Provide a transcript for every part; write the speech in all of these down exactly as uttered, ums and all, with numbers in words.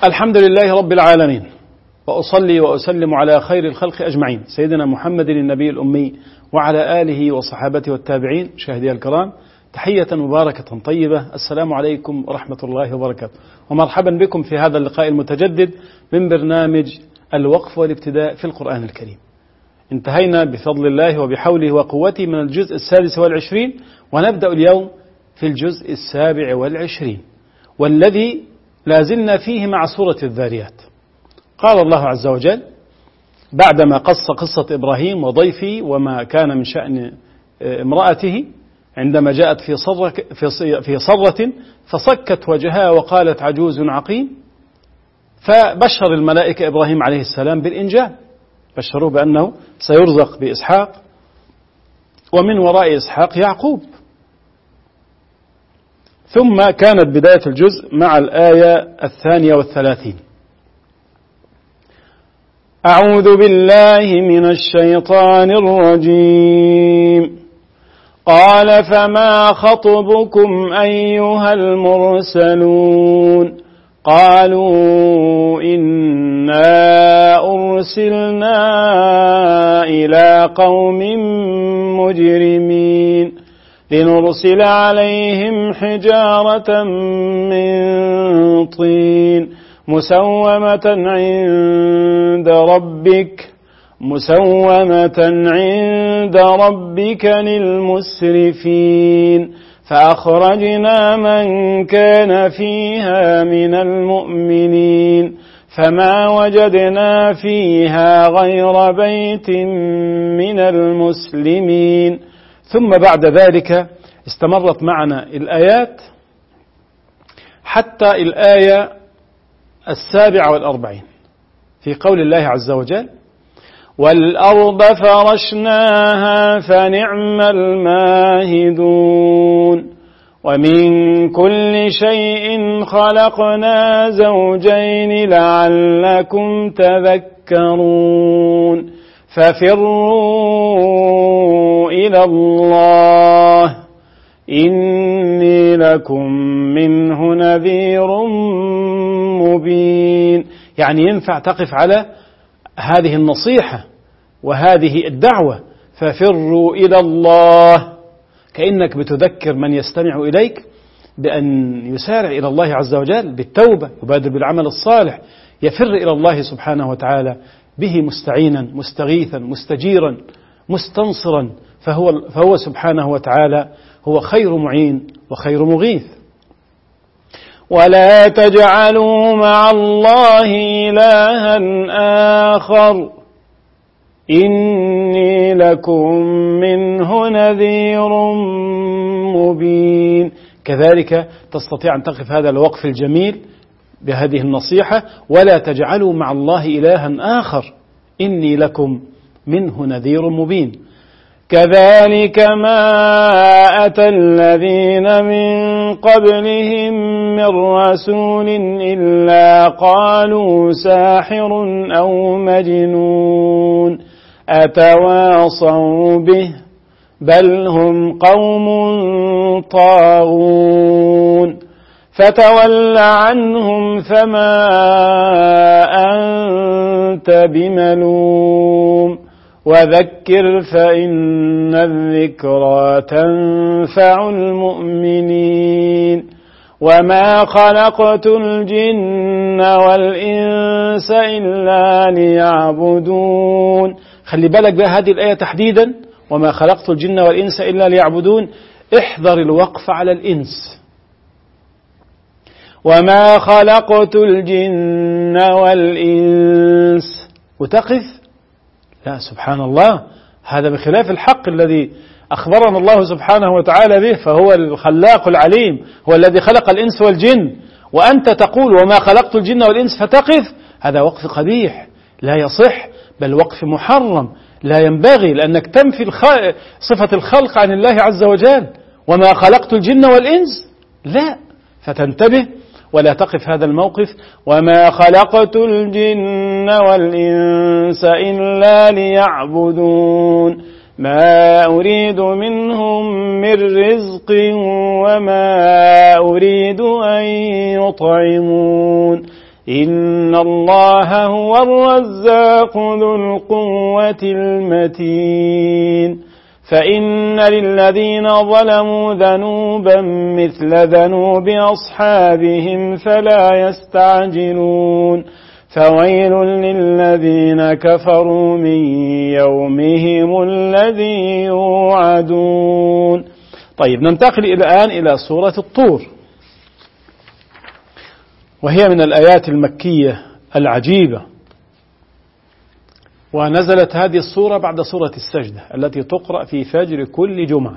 الحمد لله رب العالمين، وأصلي وأسلم على خير الخلق أجمعين، سيدنا محمد النبي الأمي وعلى آله وصحابته والتابعين. مشاهدي الكرام، تحية مباركة طيبة، السلام عليكم ورحمة الله وبركاته، ومرحبا بكم في هذا اللقاء المتجدد من برنامج الوقف والابتداء في القرآن الكريم. انتهينا بفضل الله وبحوله وقوته من الجزء السادس والعشرين، ونبدأ اليوم في الجزء السابع والعشرين، والذي لازلنا فيه مع سورة الذاريات. قال الله عز وجل بعدما قص قصة إبراهيم وضيفه وما كان من شأن امرأته عندما جاءت في صرة, في صرة فصكت وجهها وقالت عجوز عقيم، فبشر الملائكة إبراهيم عليه السلام بالإنجاب، بشروه بأنه سيرزق بإسحاق ومن وراء إسحاق يعقوب. ثم كانت بداية الجزء مع الآية الثانية والثلاثين: أعوذ بالله من الشيطان الرجيم. قال فما خطبكم أيها المرسلون؟ قالوا إنا أرسلنا إلى قوم مجرمين لنرسل عليهم حجارة من طين مسومة عند ربك مسومة عند ربك للمسرفين فأخرجنا من كان فيها من المؤمنين فما وجدنا فيها غير بيت من المسلمين. ثم بعد ذلك استمرت معنا الآيات حتى الآية السابعة والأربعين في قول الله عز وجل: والأرض فرشناها فنعم الماهدون ومن كل شيء خلقنا زوجين لعلكم تذكرون ففروا إلى الله إني لكم منه نذير مبين. يعني ينفع تقف على هذه النصيحة وهذه الدعوة، ففروا إلى الله، كأنك بتذكر من يستمع إليك بأن يسارع إلى الله عز وجل بالتوبة، يبادر بالعمل الصالح، يفر إلى الله سبحانه وتعالى به مستعينا مستغيثا مستجيرا مستنصرا، فهو, فهو سبحانه وتعالى هو خير معين وخير مغيث. ولا تجعلوا مع الله إلها آخر إني لكم منه نذير مبين. كذلك تستطيع أن تقف هذا الوقف الجميل بهذه النصيحة: ولا تجعلوا مع الله إلها آخر إني لكم منه نذير مبين. كذلك ما أتى الذين من قبلهم من رسول إلا قالوا ساحر أو مجنون أتواصوا به بل هم قوم طاغون فتول عنهم فما أنت بملوم وذكر فإن الذكرى تنفع المؤمنين وما خلقت الجن والإنس إلا ليعبدون. خلي بالك بقى هذه الآية تحديدا: وما خلقت الجن والإنس إلا ليعبدون. احذر الوقف على الإنس. وما خلقت الجن والإنس وتقف؟ لا، سبحان الله، هذا بخلاف الحق الذي أخبرنا الله سبحانه وتعالى به، فهو الخلاق العليم، هو الذي خلق الإنس والجن، وأنت تقول وما خلقت الجن والإنس فتقف؟ هذا وقف قبيح لا يصح، بل وقف محرم لا ينبغي، لأنك تنفي الخ... صفة الخلق عن الله عز وجل. وما خلقت الجن والإنس، لا، فتنتبه ولا تقف هذا الموقف: وما خلقت الجن والإنس إلا ليعبدون ما أريد منهم من رزق وما أريد أن يطعمون إن الله هو الرزاق ذو القوة المتين فإن للذين ظلموا ذنوبا مثل ذنوب أصحابهم فلا يستعجلون فويل للذين كفروا من يومهم الذي يوعدون. طيب، ننتقل الآن إلى سورة الطور، وهي من الآيات المكية العجيبة، ونزلت هذه السورة بعد سورة السجدة التي تقرأ في فجر كل جمعة.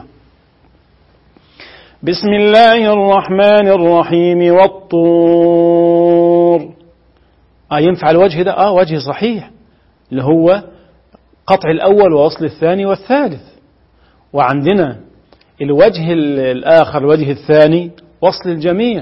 بسم الله الرحمن الرحيم والطور. آه ينفع الوجه ده؟ آه وجه صحيح، اللي هو قطع الأول ووصل الثاني والثالث. وعندنا الوجه الآخر، الوجه الثاني، وصل الجميع.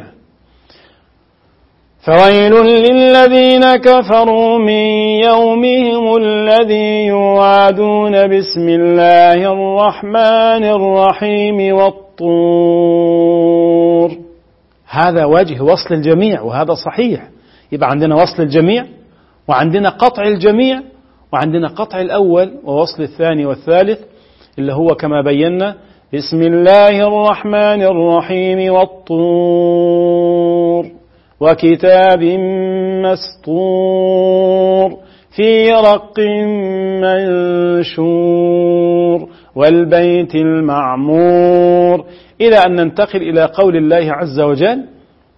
فويل للذين كفروا من يومهم الذي يوعدون. بسم الله الرحمن الرحيم والطور. هذا وجه وصل الجميع، وهذا صحيح. يبقى عندنا وصل الجميع، وعندنا قطع الجميع، وعندنا قطع الأول ووصل الثاني والثالث، اللي هو كما بينا بسم الله الرحمن الرحيم والطور وكتاب مسطور في رق منشور والبيت المعمور، إلى أن ننتقل إلى قول الله عز وجل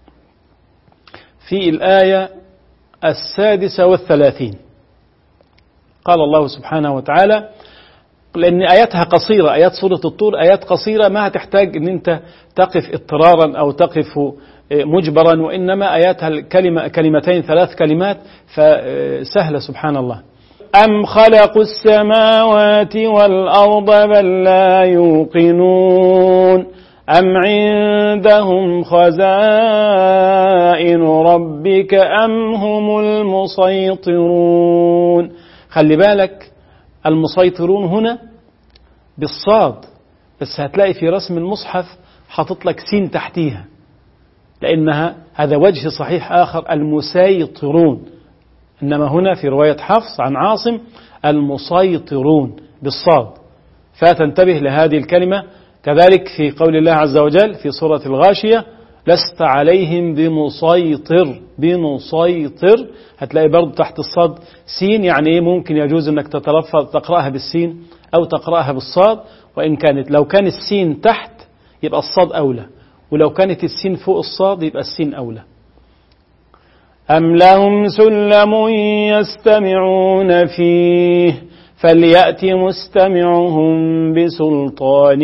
في الآية السادسة والثلاثين. قال الله سبحانه وتعالى، لأن آياتها قصيرة، آيات سورة الطور آيات قصيرة ما هتحتاج أن أنت تقف اضطرارا أو تقف مجبرا، وإنما آياتها الكلمة كلمتين ثلاث كلمات، فسهلة سبحان الله. أم خلقوا السماوات والأرض بل لا يوقنون أم عندهم خزائن ربك أم هم المسيطرون. خلي بالك، المسيطرون هنا بالصاد، بس هتلاقي في رسم المصحف حاطط لك سين تحتيها، لأنها هذا وجه صحيح آخر المسيطرون، إنما هنا في رواية حفص عن عاصم المسيطرون بالصاد، فتنتبه لهذه الكلمة. كذلك في قول الله عز وجل في سورة الغاشية لست عليهم بمسيطر، بمسيطر هتلاقي برضو تحت الصاد سين، يعني ايه ممكن يجوز انك تتلفظ تقرأها بالسين او تقرأها بالصاد، وان كانت لو كان السين تحت يبقى الصاد اولى، ولو كانت السين فوق الصاد يبقى السين اولى. أم لهم سلم يستمعون فيه فليأت مستمعهم بسلطان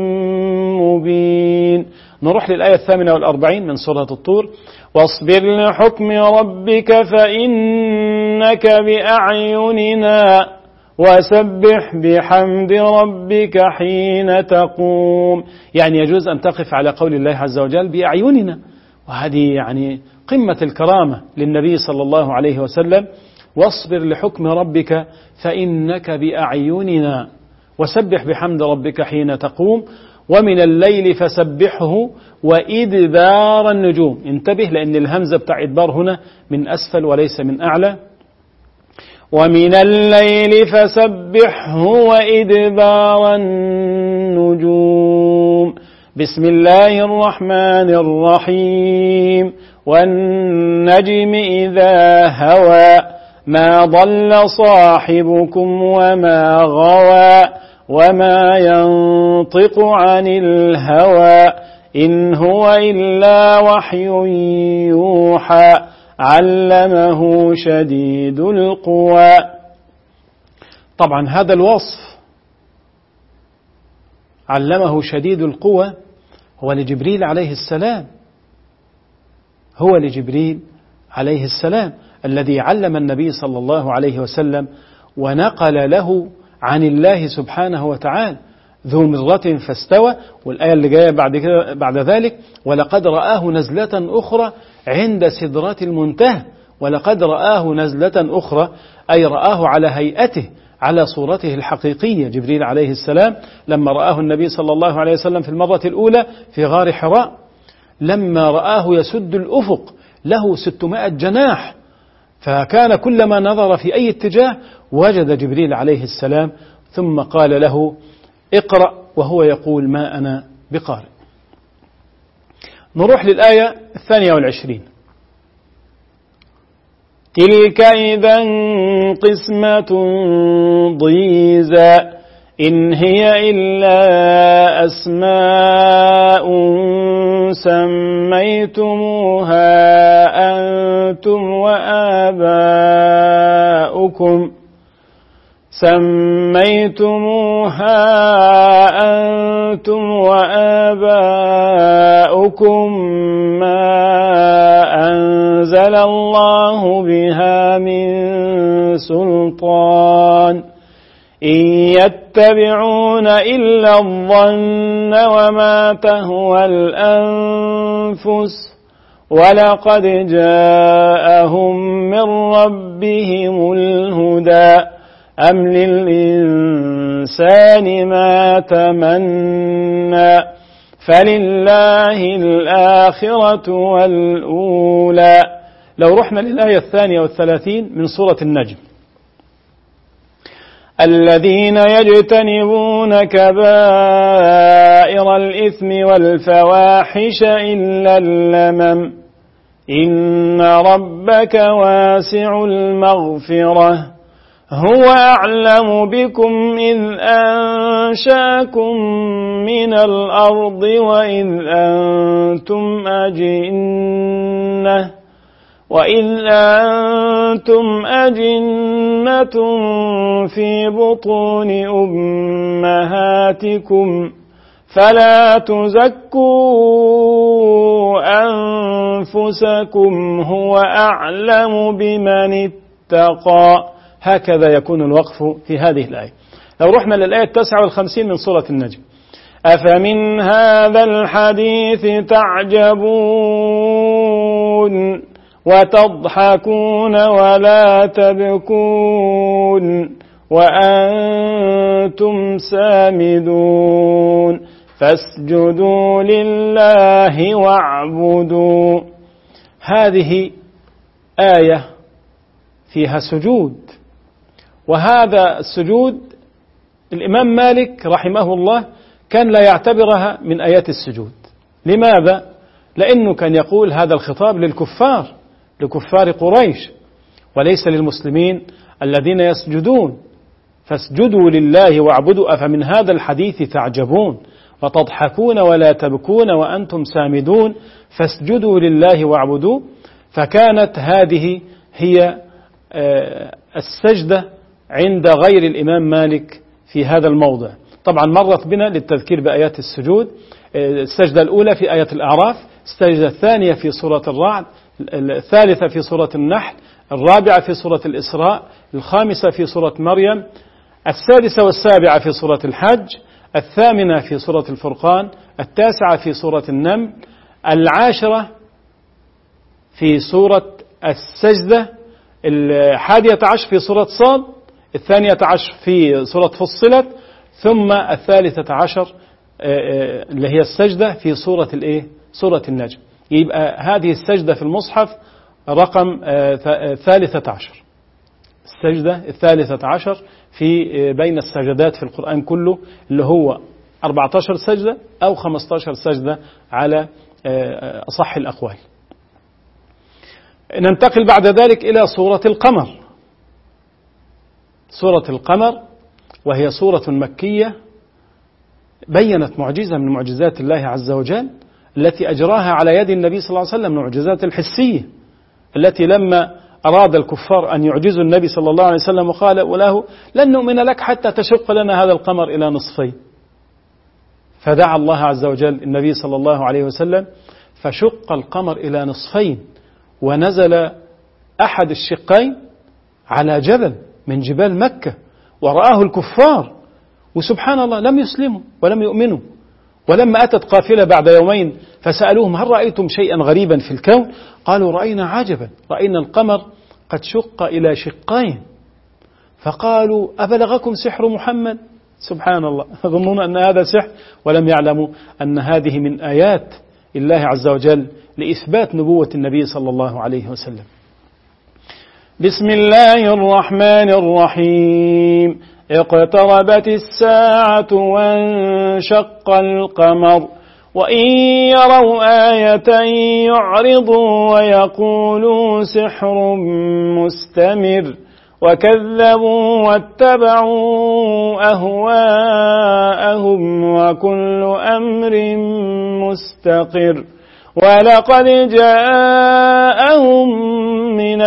مبين. نروح للآية الثامنة والأربعين من سورة الطور. واصبر لحكم ربك فإنك بأعيننا وسبح بحمد ربك حين تقوم. يعني يجوز أن تقف على قول الله عز وجل بأعيننا، وهذه يعني قمة الكرامة للنبي صلى الله عليه وسلم. واصبر لحكم ربك فإنك بأعيننا وسبح بحمد ربك حين تقوم ومن الليل فسبحه وإدبار النجوم. انتبه لأن الهمزة بتاع إدبار هنا من أسفل وليس من أعلى. ومن الليل فسبحه وإدبار النجوم. بسم الله الرحمن الرحيم. والنجم إذا هوى ما ضل صاحبكم وما غوى وما ينطق عن الهوى إن هو إلا وحي يوحى علمه شديد القوى. طبعا هذا الوصف علمه شديد القوى هو لجبريل عليه السلام، هو لجبريل عليه السلام الذي علم النبي صلى الله عليه وسلم ونقل له عن الله سبحانه وتعالى. ذو مرة فاستوى، والآية اللي جاية بعد كده بعد ذلك ولقد رآه نزلة أخرى عند سدرة المنتهى. ولقد رآه نزلة أخرى أي رآه على هيئته على صورته الحقيقية جبريل عليه السلام لما رآه النبي صلى الله عليه وسلم في المرة الأولى في غار حراء، لما رآه يسد الأفق له ستمائة جناح فكان كلما نظر في أي اتجاه وجد جبريل عليه السلام، ثم قال له اقرأ، وهو يقول ما أنا بقارئ. نروح للآية الثانية والعشرين. تلك إذا قسمة ضيزى إن هي إلا أسماء سميتموها أنتم وآباؤكم سميتموها أنتم وآباؤكم ما أنزل الله بها من سلطان إن يتبعون إلا الظن وما تهوى الأنفس ولقد جاءهم من ربهم الهدى أم للإنسان ما تمنى فلله الآخرة والأولى. لو رحنا للآية الثانية والثلاثين من سورة النجم. الذين يجتنبون كبائر الإثم والفواحش إلا اللمم إن ربك واسع المغفرة هو أعلم بكم إذ أنشاكم من الأرض وإذ أنتم أجنة وإذ أنتم أجنة في بطون أمهاتكم فلا تزكوا أنفسكم هو أعلم بمن اتقى. هكذا يكون الوقف في هذه الآية. لو رحنا للآية التاسعة والخمسين من سورة النجم. أفمن هذا الحديث تعجبون وتضحكون ولا تبكون وأنتم سامدون فاسجدوا لله واعبدوا. هذه آية فيها سجود، وهذا السجود الإمام مالك رحمه الله كان لا يعتبرها من آيات السجود. لماذا؟ لأنه كان يقول هذا الخطاب للكفار، لكفار قريش، وليس للمسلمين الذين يسجدون. فاسجدوا لله واعبدوا أفمن هذا الحديث تعجبون وتضحكون ولا تبكون وأنتم سامدون فاسجدوا لله واعبدوا. فكانت هذه هي السجدة عند غير الإمام مالك في هذا الموضع. طبعا مرت بنا للتذكير بآيات السجود. السجدة الأولى في آية الأعراف، السجدة الثانية في سورة الرعد، الثالثة في سورة النحل، الرابعة في سورة الإسراء، الخامسة في سورة مريم، السادسة والسابعة في سورة الحج، الثامنة في سورة الفرقان، التاسعة في سورة النمل، العاشرة في سورة السجدة، الحادية عشر في سورة صاد، الثانية عشر في سورة فصلت، ثم الثالثة عشر اللي هي السجدة في سورة الايه؟ سورة النجم. يبقى هذه السجدة في المصحف رقم ثالثة عشر، السجدة الثالثة عشر في بين السجدات في القرآن كله، اللي هو أربعة عشر سجدة أو خمسة عشر سجدة على أصح الأقوال. ننتقل بعد ذلك إلى سورة القمر. سورة القمر وهي سورة مكية بيّنت معجزة من معجزات الله عز وجل التي أجراها على يد النبي صلى الله عليه وسلم، من المعجزات الحسية التي لما أراد الكفار أن يعجزوا النبي صلى الله عليه وسلم وقالوا له لن نؤمن لك حتى تشق لنا هذا القمر إلى نصفين، فدعا الله عز وجل النبي صلى الله عليه وسلم فشق القمر إلى نصفين، ونزل أحد الشقين على جبل من جبال مكة ورآه الكفار، وسبحان الله لم يسلموا ولم يؤمنوا. ولما أتت قافلة بعد يومين فسألوهم هل رأيتم شيئا غريبا في الكون؟ قالوا رأينا عجبا، رأينا القمر قد شق إلى شقين. فقالوا أبلغكم سحر محمد؟ سبحان الله، يظنون أن هذا سحر ولم يعلموا أن هذه من آيات الله عز وجل لإثبات نبوة النبي صلى الله عليه وسلم. بسم الله الرحمن الرحيم. اقتربت الساعة وانشق القمر وإن يروا آية يعرضوا ويقولوا سحر مستمر وكذبوا واتبعوا أهواءهم وكل أمر مستقر ولقد جاءهم من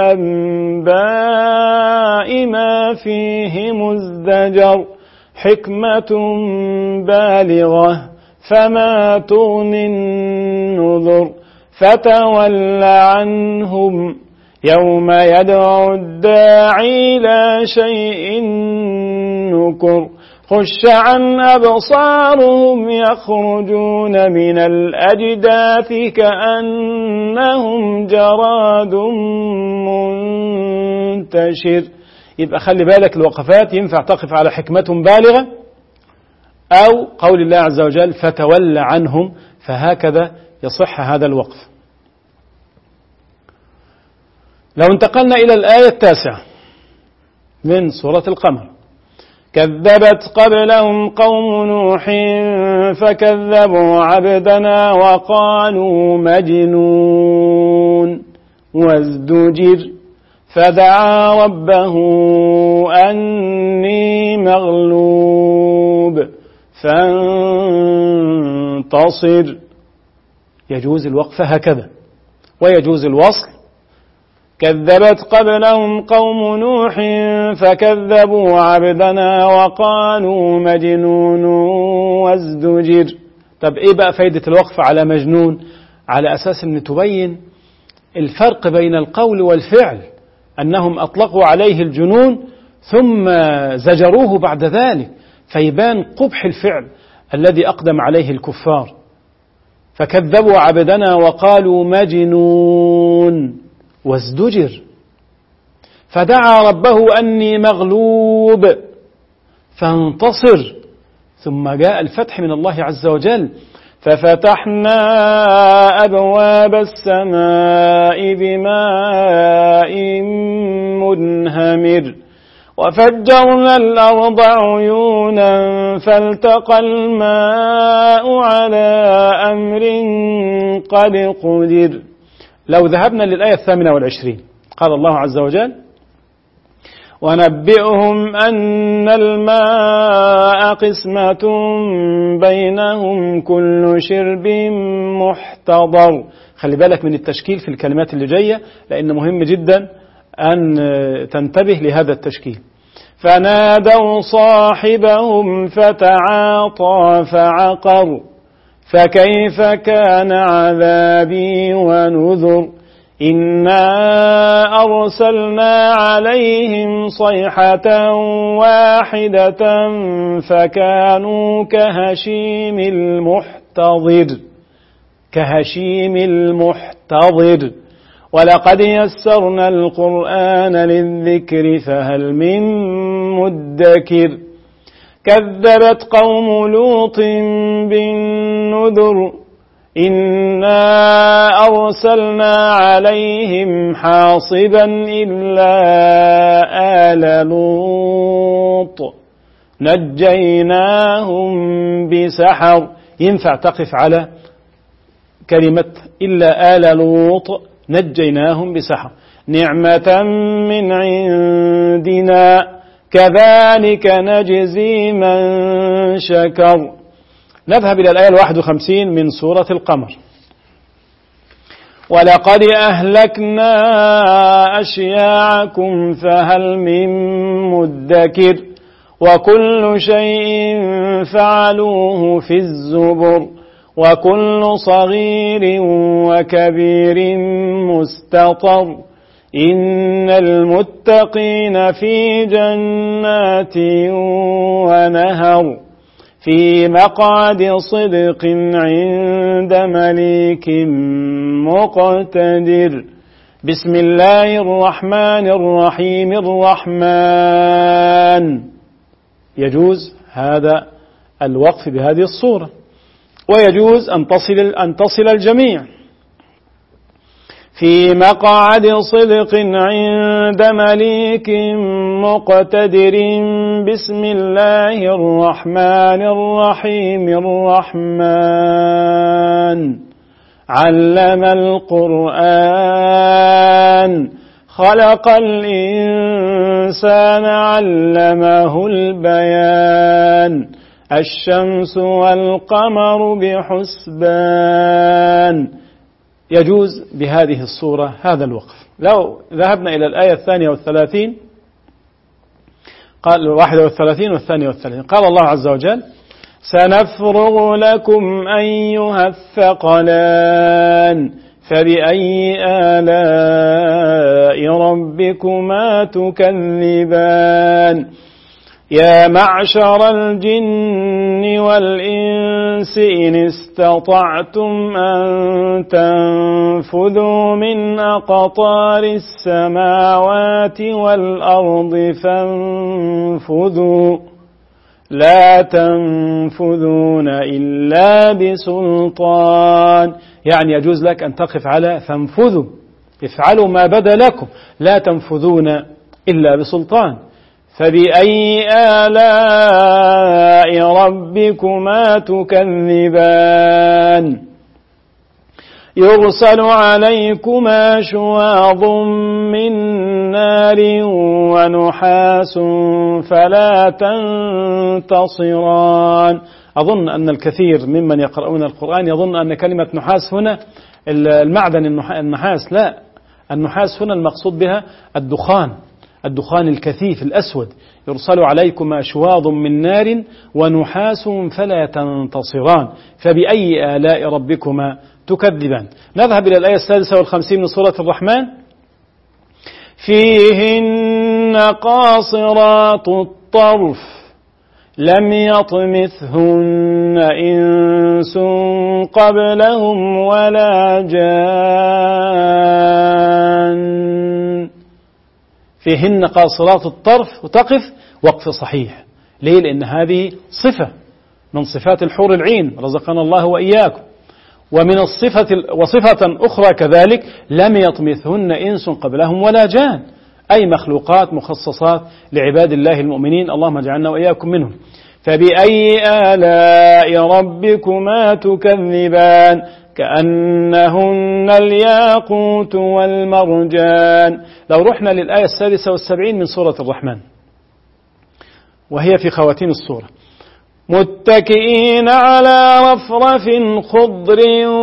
الأنباء ما فيه مزدجر حكمة بالغة فما تغني النذر فتول عنهم يوم يدعو الداعي إلى شيء نكر خش عن أبصارهم يخرجون من الأجداث كأنهم جراد منتشر. يبقى خلي بالك الوقفات ينفع تقف على حكمة بالغة أو قول الله عز وجل فتول عنهم، فهكذا يصح هذا الوقف. لو انتقلنا إلى الآية التاسعة من سورة القمر: كذبت قبلهم قوم نوح فكذبوا عبدنا وقالوا مجنون وازدجر فدعا ربه أني مغلوب فانتصر. يجوز الوقف هكذا ويجوز الوصل: كذبت قبلهم قوم نوح فكذبوا عبدنا وقالوا مجنون وازدجر. طب ايه بقى فايدة الوقف على مجنون؟ على اساس ان تبين الفرق بين القول والفعل، انهم اطلقوا عليه الجنون ثم زجروه بعد ذلك، فيبان قبح الفعل الذي اقدم عليه الكفار. فكذبوا عبدنا وقالوا مجنون وازدجر فدعا ربه أني مغلوب فانتصر. ثم جاء الفتح من الله عز وجل: ففتحنا أبواب السماء بماء منهمر وفجرنا الأرض عيونا فالتقى الماء على أمر قد قدر. لو ذهبنا للآية الثامنة والعشرين قال الله عز وجل: ونبئهم أن الماء قسمة بينهم كل شرب محتضر. خلي بالك من التشكيل في الكلمات اللي جاية، لأن مهم جدا أن تنتبه لهذا التشكيل. فنادوا صاحبهم فتعاطى فعقر فكيف كان عذابي ونذر. إنا أرسلنا عليهم صيحة واحدة فكانوا كهشيم المحتضر كهشيم المحتضر ولقد يسرنا القرآن للذكر فهل من مدكر. كذبت قوم لوط بالنذر إنا أرسلنا عليهم حاصبا إلا آل لوط نجيناهم بسحر. ينفع تقف على كلمة إلا آل لوط نجيناهم بسحر. نعمة من عندنا كذلك نجزي من شكر. نذهب إلى الآية الواحد وخمسين من سورة القمر: ولقد أهلكنا أشياعكم فهل من مدكر وكل شيء فعلوه في الزبر وكل صغير وكبير مستطر. إن المتقين في جنات ونهر في مقعد صدق عند مليك مقتدر. بسم الله الرحمن الرحيم. الرحمن يجوز هذا الوقف بهذه الصورة، ويجوز أن تصل, أن تصل الجميع. في مقعد صدق عند مليك مقتدر. بسم الله الرحمن الرحيم. الرحمن علم القرآن خلق الإنسان علمه البيان. الشمس والقمر بحسبان. يجوز بهذه الصورة هذا الوقف. لو ذهبنا إلى الآية الثانية والثلاثين، قال الواحدة والثلاثين والثانية والثلاثين، قال الله عز وجل: سنفرغ لكم أيها الثقلان فبأي آلاء ربكما تكذبان. يا معشر الجن والإنس إن استطعتم أن تنفذوا من أقطار السماوات والأرض فانفذوا لا تنفذون إلا بسلطان. يعني يجوز لك أن تقف على فانفذوا، افعلوا ما بدا لكم، لا تنفذون إلا بسلطان. فبأي آلاء ربكما تكذبان. يرسل عليكما شواظ من نار ونحاس فلا تنتصران. أظن أن الكثير ممن يقرؤون القرآن يظن أن كلمة نحاس هنا المعدن النحاس، لا، النحاس هنا المقصود بها الدخان، الدخان الكثيف الأسود. يرسل عليكما شواظ من نار ونحاس فلا تنتصران. فبأي آلاء ربكما تكذبان. نذهب إلى الآية السادسة والخمسين من سورة الرحمن: فيهن قاصرات الطرف لم يطمثهن إنس قبلهم ولا جان. فيهن قاصرات الطرف، وتقف وقف صحيح. ليه؟ لأن هذه صفة من صفات الحور العين، رزقنا الله وإياكم. ومن الصفة وصفة أخرى كذلك: لم يطمثهن إنس قبلهم ولا جان، أي مخلوقات مخصصات لعباد الله المؤمنين، اللهم اجعلنا وإياكم منهم. فبأي آلاء ربكما تكذبان كأنهن الياقوت والمرجان. لو رحنا للآية السادسة والسبعين من سورة الرحمن، وهي في خواتيم السورة: متكئين على رفرف خضر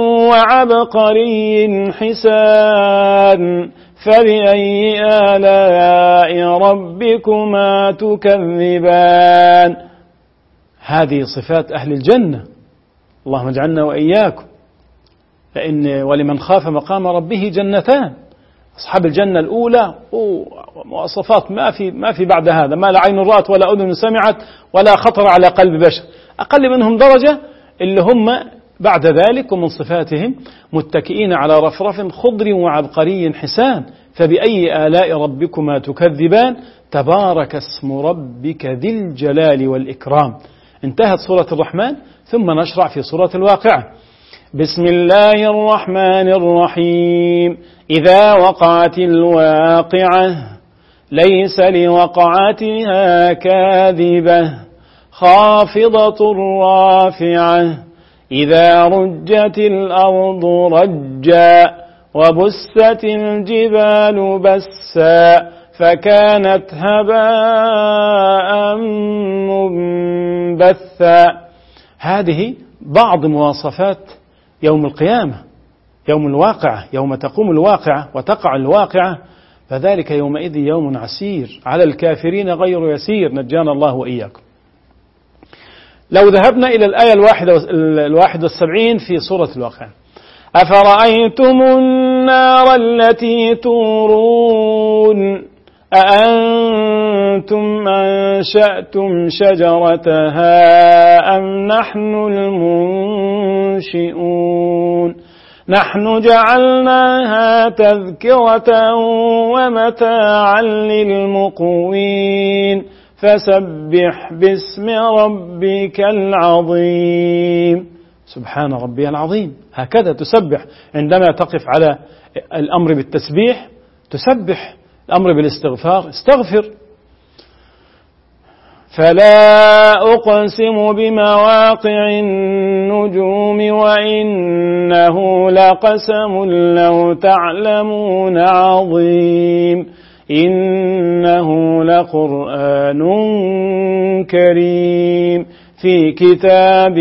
وعبقري حسان فبأي آلاء ربكما تكذبان. هذه صفات أهل الجنة، اللهم اجعلنا وإياكم. فإن ولمن خاف مقام ربه جنتان. أصحاب الجنة الأولى مواصفات ما في ما في بعد هذا، ما لا عين رأت ولا أذن سمعت ولا خطر على قلب بشر. أقل منهم درجة اللي هم بعد ذلك، ومن صفاتهم: متكئين على رفرف خضر وعبقري حسان فبأي آلاء ربكما تكذبان تبارك اسم ربك ذي الجلال والإكرام. انتهت سورة الرحمن، ثم نشرع في سورة الواقعة. بسم الله الرحمن الرحيم. إذا وقعت الواقعة ليس لوقعتها كاذبة خافضة رافعة إذا رجت الأرض رجا وبست الجبال بسا فكانت هباء منبثا. هذه بعض مواصفات يوم القيامة، يوم الواقعة، يوم تقوم الواقعة وتقع الواقعة، فذلك يومئذ يوم عسير على الكافرين غير يسير، نجانا الله وإياكم. لو ذهبنا إلى الآية الواحد والسبعين في سورة الواقعة: أفرأيتم النار التي تورون أأنتم أنشأتم شجرتها أم نحن المنشئون نحن جعلناها تذكرة ومتاعا للمقوين فسبح باسم ربك العظيم. سبحان ربي العظيم. هكذا تسبح عندما تقف على الأمر بالتسبيح، تسبح الأمر بالاستغفار، استغفر. فلا أقسم بمواقع النجوم وإنه لقسم لو تعلمون عظيم إنه لقرآن كريم في كتاب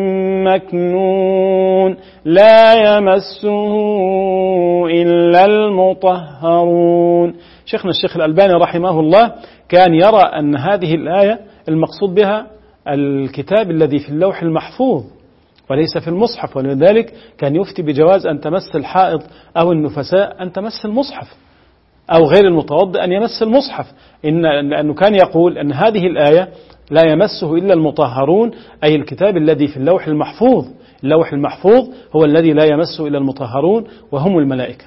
مكنون لا يمسه إلا المطهرون. شيخنا الشيخ الألباني رحمه الله كان يرى أن هذه الآية المقصود بها الكتاب الذي في اللوح المحفوظ وليس في المصحف، ولذلك كان يفتي بجواز أن تمس الحائض أو النفساء أن تمس المصحف، أو غير المتوضئ أن يمس المصحف، إن لأنه كان يقول أن هذه الآية لا يمسه إلا المطهرون، أي الكتاب الذي في اللوح المحفوظ. اللوح المحفوظ هو الذي لا يمسه إلا المطهرون وهم الملائكة.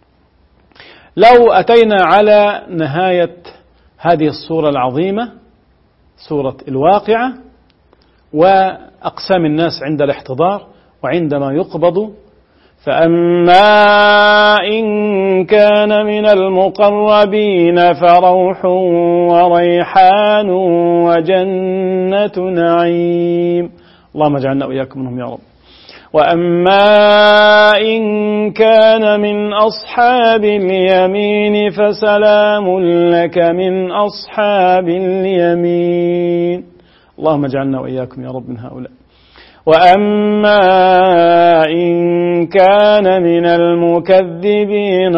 لو أتينا على نهاية هذه السورة العظيمة، سورة الواقعة، وأقسام الناس عند الاحتضار وعندما يقبض: فأما إن كان من المقربين فروح وريحان وجنة نعيم. اللهم اجعلنا وإياكم منهم يا رب. وأما إن كان من أصحاب اليمين فسلام لك من أصحاب اليمين. اللهم اجعلنا وإياكم يا رب من هؤلاء. وأما إن كان من المكذبين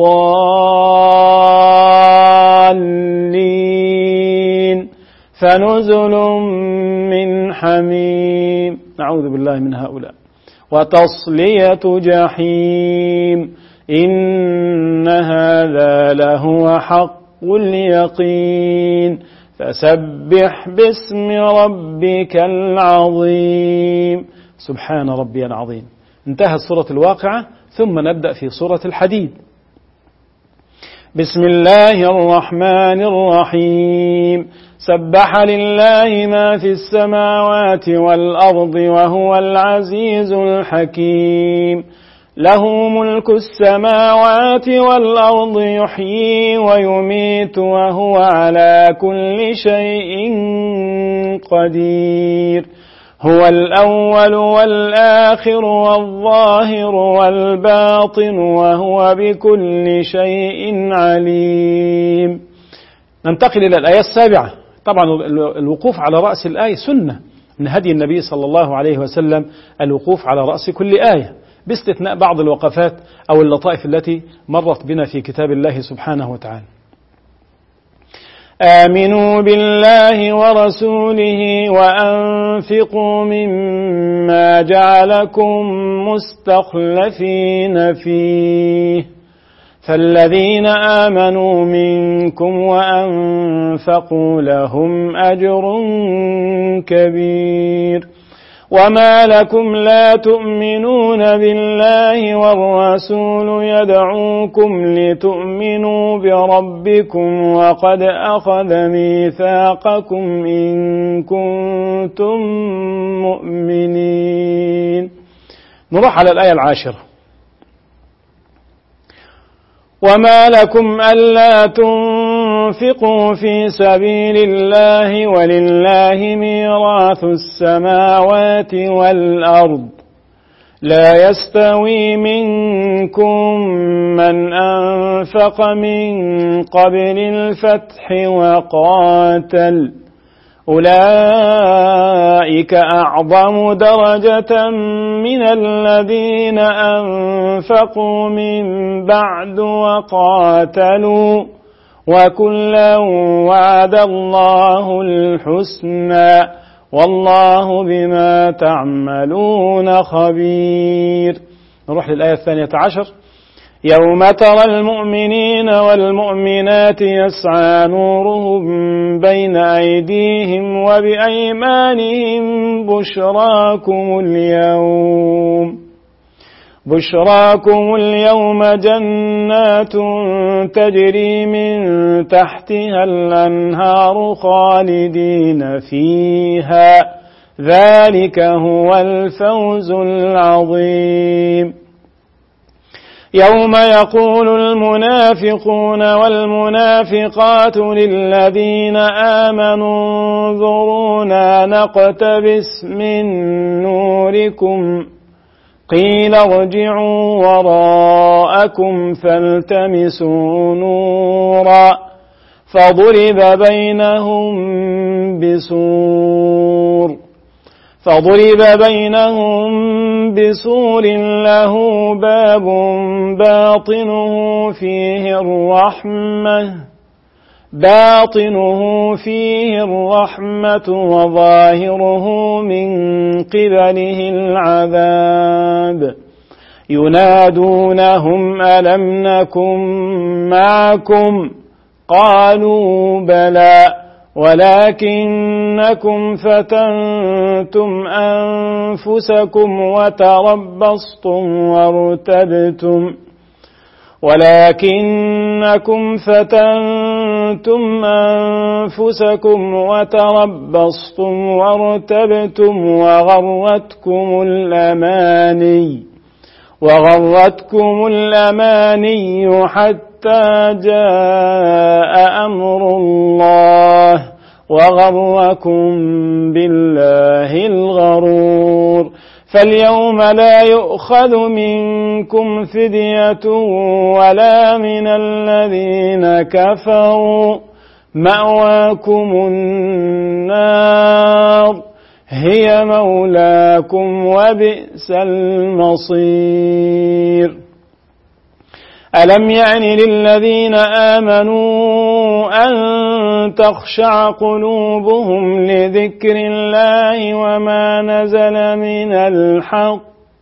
الضالين فنزل من حميم. نعوذ بالله من هؤلاء. وتصلية جحيم. إن هذا لهو حق اليقين. فسبح باسم ربك العظيم. سبحان ربي العظيم. انتهت سورة الواقعة، ثم نبدأ في سورة الحديد. بسم الله الرحمن الرحيم. سبح لله ما في السماوات والأرض وهو العزيز الحكيم. له ملك السماوات والأرض يحيي ويميت وهو على كل شيء قدير. هو الأول والآخر والظاهر والباطن وهو بكل شيء عليم. ننتقل إلى الآية السابعة. طبعا الوقوف على رأس الآية سنة من هدي النبي صلى الله عليه وسلم، الوقوف على رأس كل آية، باستثناء بعض الوقفات أو اللطائف التي مرت بنا في كتاب الله سبحانه وتعالى. آمنوا بالله ورسوله وأنفقوا مما جعلكم مستخلفين فيه، فالذين آمنوا منكم وأنفقوا لهم أجر كبير. وما لكم لا تؤمنون بالله والرسول يدعوكم لتؤمنوا بربكم وقد أخذ ميثاقكم إن كنتم مؤمنين. نروح على الآية العاشرة. وما لكم ألا تنفقوا في سبيل الله ولله ميراث السماوات والأرض لا يستوي منكم من أنفق من قبل الفتح وقاتل أولئك أعظم درجة من الذين أنفقوا من بعد وقاتلوا وكلا وعد الله الحسنى والله بما تعملون خبير. نروح للآية الثانية عشر. يوم ترى المؤمنين والمؤمنات يسعى نورهم بين أيديهم وبأيمانهم بشراكم اليوم بشراكم اليوم جنات تجري من تحتها الأنهار خالدين فيها ذلك هو الفوز العظيم. يوم يقول المنافقون والمنافقات للذين آمنوا انظرونا نقتبس من نوركم قيل ارجعوا وراءكم فالتمسوا نورا فضرب بينهم بسور فضرب بينهم بسور له باب باطنه فيه الرحمة باطنه فيه الرحمة وظاهره من قبله العذاب ينادونهم ألم نكن معكم قالوا بلى ولكنكم فتنتم أنفسكم وتربصتم وارتبتم ولكنكم فتنتم أنفسكم وتربصتم وارتبتم وغرتكم الأماني وغرتكم الأماني حتى جاء أمر الله وغركم بالله الغرور فاليوم لا يؤخذ منكم فدية ولا من الذين كفروا مأواكم النار هي مولاكم وبئس المصير. ألم يأن للذين آمنوا أن تخشع قلوبهم لذكر الله وما نزل من الحق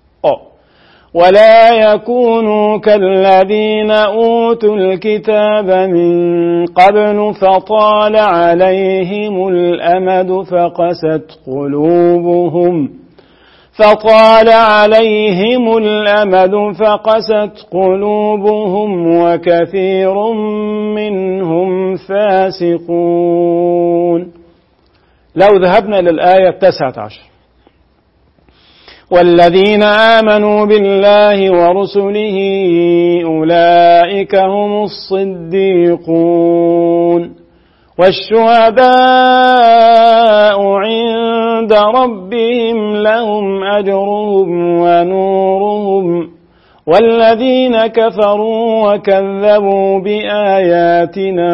ولا يكونوا كالذين أوتوا الكتاب من قبل فطال عليهم الأمد فقست قلوبهم فطال عليهم الأمد فقست قلوبهم وكثير منهم فاسقون. لو ذهبنا إلى الآية التاسعة عشر والذين آمنوا بالله ورسله أولئك هم الصديقون والشهداء عند ربهم لهم أجرهم ونورهم والذين كفروا وكذبوا بآياتنا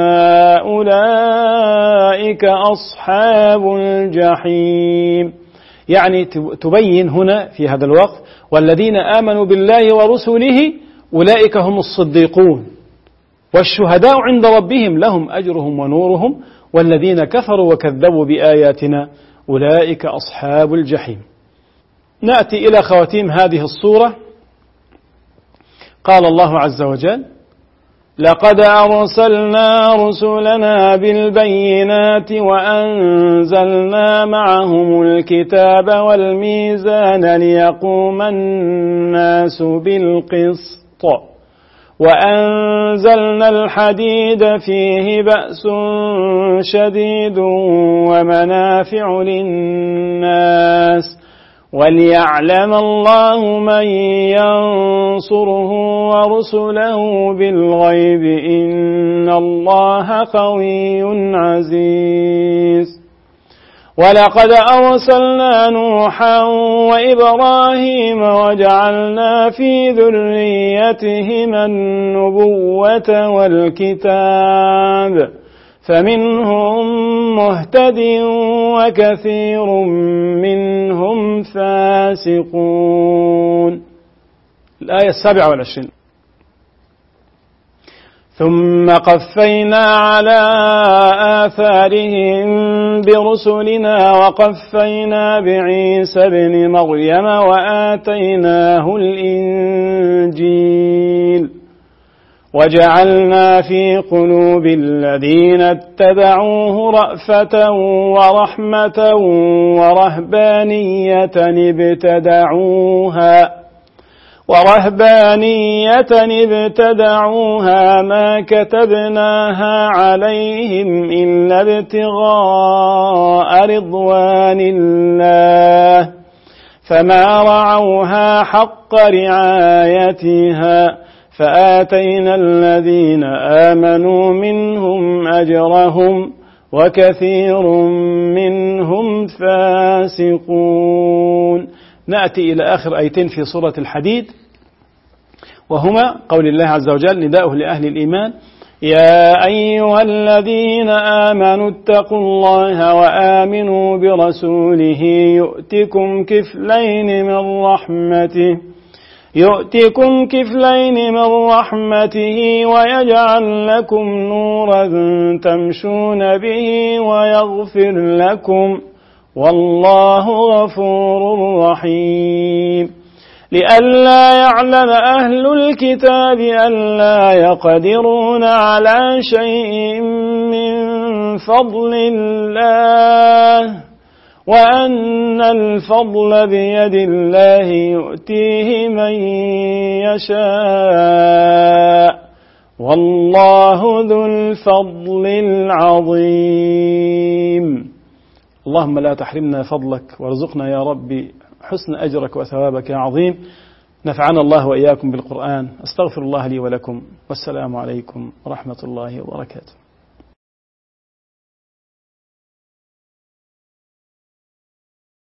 أولئك أصحاب الجحيم. يعني تبين هنا في هذا الوقت والذين آمنوا بالله ورسله أولئك هم الصديقون والشهداء عند ربهم لهم أجرهم ونورهم والذين كفروا وكذبوا بآياتنا أولئك أصحاب الجحيم. نأتي إلى خواتيم هذه الصورة. قال الله عز وجل لقد أرسلنا رسلنا بالبينات وأنزلنا معهم الكتاب والميزان ليقوم الناس بالقسط وأنزلنا الحديد فيه بأس شديد ومنافع للناس وليعلم الله من ينصره ورسله بالغيب إن الله قوي عزيز. ولقد أرسلنا نوحا وإبراهيم وجعلنا في ذريتهما النبوة والكتاب فمنهم مهتد وكثير منهم فاسقون. الآية السابعة والعشرين ثم قفينا على آثارهم برسلنا وقفينا بعيسى ابن مريم وآتيناه الإنجيل وجعلنا في قلوب الذين اتبعوه رأفة ورحمة ورهبانية ابتدعوها ورهبانية ابتدعوها ما كتبناها عليهم إلا ابتغاء رضوان الله فما رعوها حق رعايتها فآتينا الذين آمنوا منهم أجرهم وكثير منهم فاسقون. نأتي إلى آخر آيتين في سورة الحديد، وهما قول الله عز وجل نداؤه لأهل الإيمان: يا أيها الذين آمنوا اتقوا الله وآمنوا برسوله يؤتكم كفلين من رحمته يؤتكم كفلين من رحمته ويجعل لكم نورا تمشون به ويغفر لكم والله غفور رحيم. لئلا يعلم أهل الكتاب ألا يقدرون على شيء من فضل الله وأن الفضل بيد الله يؤتيه من يشاء والله ذو الفضل العظيم. اللهم لا تحرمنا فضلك وارزقنا يا ربي حسن أجرك وثوابك يا عظيم. نفعنا الله وإياكم بالقرآن. أستغفر الله لي ولكم، والسلام عليكم ورحمة الله وبركاته.